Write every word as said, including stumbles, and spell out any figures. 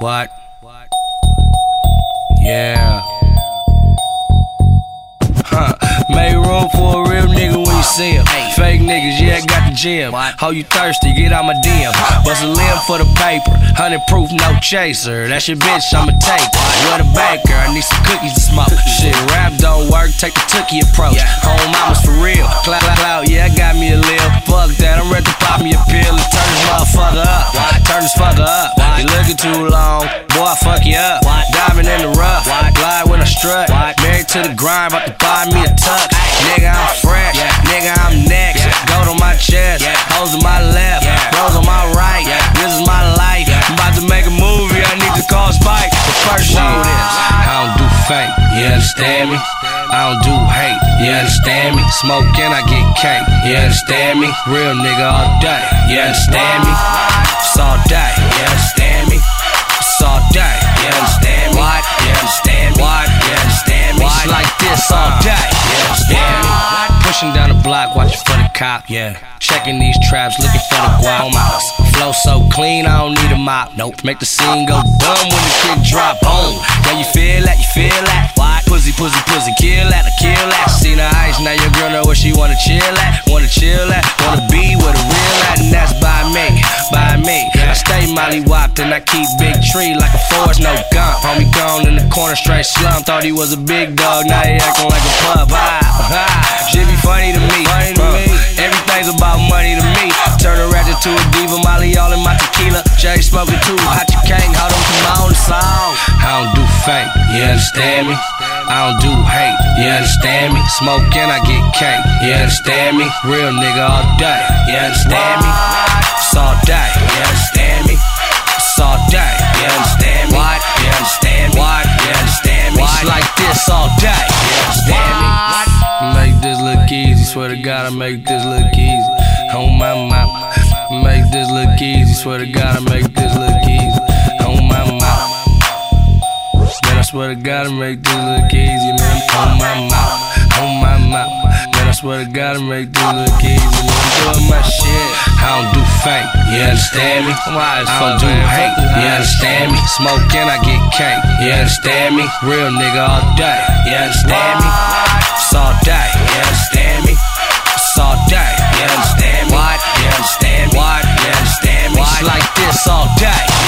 What? Yeah. Huh. Make room for a real nigga when you see him. Fake niggas, yeah, got the gym. How you thirsty? Get out my D M. Bust a limb for the paper. Hundred proof, no chaser. That's your bitch, I'ma take. What a baker, I need some cookies to smoke. Shit, rap don't work, take the tookie approach. Home mamas for real. Cloud, cloud, yeah, I got me a lil. Fuck that, I'm ready to pop me a pill and turn this motherfucker up. Turn this fucker up. You looking too long, boy, I fuck you up. Diving in the rough, glide when I strut. Married to the grind, about to buy me a tux. Nigga, I'm fresh, nigga, I'm next. Gold on my chest, hoes on my left, rose on my right. This is my life. I'm about to make a movie, I need to call Spike. But first, know this, I don't do fake, you understand me? I don't do hate, you understand me? Smoking, I get cake, you understand me? Real nigga all day, you understand me? It's all day, you understand me? It's all day, you understand me? What? You understand me? What? You understand me? It's like this all day, you understand me? Pushing down the block, watching for the cop, yeah. Checking these traps, looking for the guap. Flow so clean, I don't need a mop. Nope, make the scene go dumb when the kick drop. Boom, yeah, you feel that, you feel that. What? Pussy, pussy, pussy, kill that, I kill that. Seen the ice, now your girl know where she wanna chill at. Wanna chill at, wanna be with a real at. And that's by me, by me. I stay molly whopped and I keep big tree like a forest, no gump. Homie gone in the corner, straight slump. Thought he was a big dog, now he acting like a pup. Ah, ah. Shit be funny to me, funny to me. Everything's about money to me. Turn a ratchet to a diva, molly all in my tequila. Jay smoking too hot, you can't hold them from my own song. I don't do fake, you understand me? I don't do hate, you understand me? Smoking, I get cake, you understand me? Real nigga all day, you understand me? It's all day, you understand me? It's all day, you understand me? What? You understand me? What? You understand me? It's like this all day, you understand me? Make this look easy, swear to God I make this look easy. On my mouth, make this look easy, swear to God I make this look easy. On my mouth, man I swear to God I make this look easy, man. On my mouth, on my mouth, man I swear to God I make this look easy, man. I'm doing my shit, I don't do fake, you understand me? I don't do hate, you understand me? Smoking, I get cake, you understand me? Real nigga all day, you understand me? It's all day, you understand me? It's all day, you understand me? What? You understand me? What? You understand me? It's like this all day.